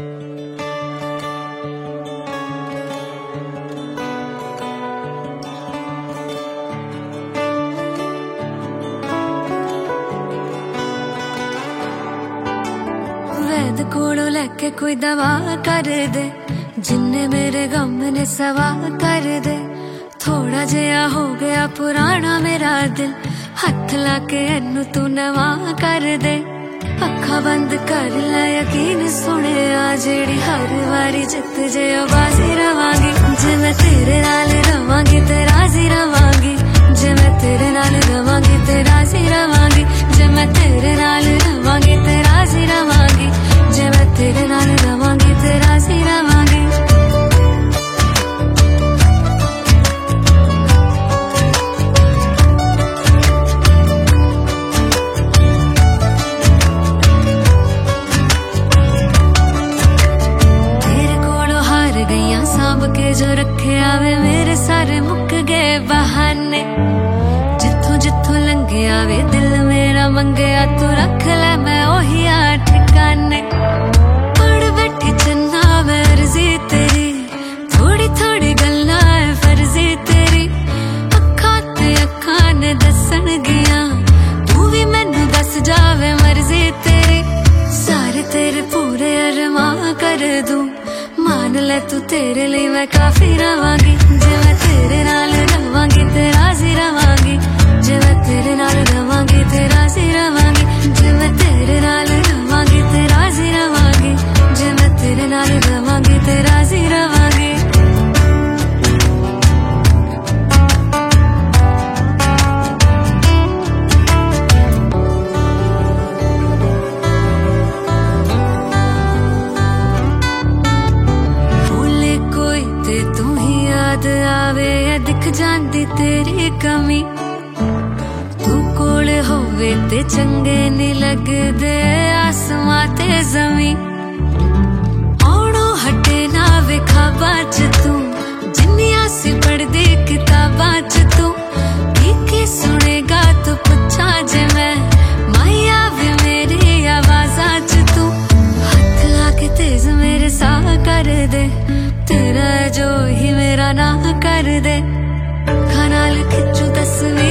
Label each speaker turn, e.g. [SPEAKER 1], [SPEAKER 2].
[SPEAKER 1] वैद कोलों लैके कोई दवा कर दे, जिन्ने मेरे गम ने सवा कर दे। थोड़ा जिहा हो गया पुराना मेरा दिल, हथ लाके इनू तू नवा कर दे। अखा बंद कर लै यकीन सुने आ, जेड़ी हर वारी जित जे बाजी रवांगी। जे मैं तेरे नाल रवांगी ते राजी रवांगी, जे मैं तेरे नाल रवांगी ते राजी रवांगी, जे मैं तेरे नाल रवांगी ते राजी रवांगी, जे मैं तेरे नाल रवांगी ते राजी रवांगी। सांभ के जो रखे आवे मेरे सारे मुक गए बहाने। जिथों जिथों लंघे आवे दिल मेरा मंगया, तू रख ले मैं ओही आ ठिकाने। पढ़ बैठी चन्ना मैं अर्जी तेरी, थोड़ी थोड़ी गल्ला है फर्जी तेरी। अखा ते अखा ने दसन गिया, तू भी मैनू दस जावे मर्जी तेरी। सारे तेरे पूरे अरमां कर दूं, मान ले तू तेरे लिए मैं काफी रवांगी। जे मैं तेरे नाल रवांगी ते राजी रवांगी, जे मैं तेरे नाल रवांगी ते राजी रवांगी, जे मैं तेरे नाल रवांगी ते राजी रवांगी, जे मैं तेरे नाल रवांगी ते राजी रवांगी। आवे या दिख जांदी तेरी कमी, तू कोल होवे ते चंगे नहीं लगदे आसमां ते ज़मीं। औणों हटे ना वेखा बाच तू, जिन्नियां सी पढ़दी किताबां च तू। की सुनेगा तू पुछा जे मैं, माया वे मेरी आवाज़ां च तू। हथ लाके तेज मेरे साह कर दे, तेरा जो ही मेरा ना कर दे। खानाल खिंचू तस्वीर